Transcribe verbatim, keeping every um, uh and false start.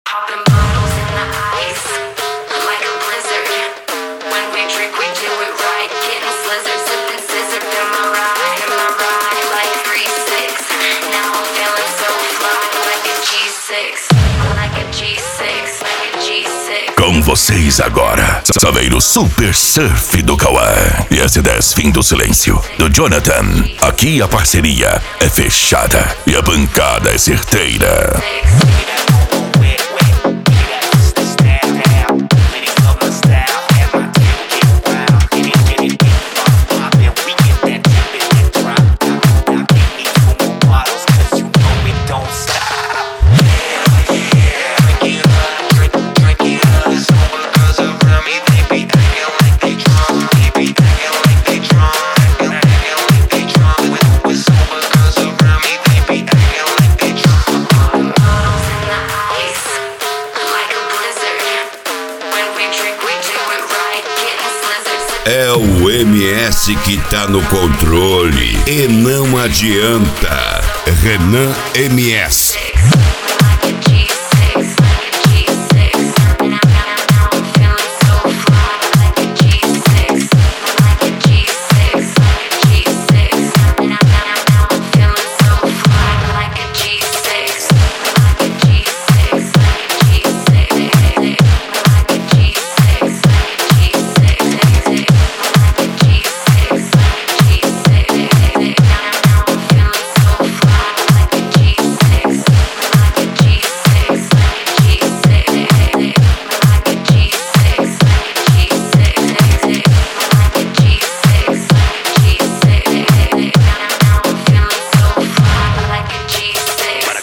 Popping bottles in the ice, like a blizzard. When we drink, we do it right. Getting slizzard, sipping scissor. Am I right? Am I right? Like three six. Now I'm feeling so fly, like a G six. Like a G six, like a G six. Com vocês agora, Saveiro Super Surf do Cauã e S dez Fim do Silêncio do Jonathan. Aqui a parceria é fechada e a bancada é certeira. É o M S que tá no controle e não adianta. Renan M S.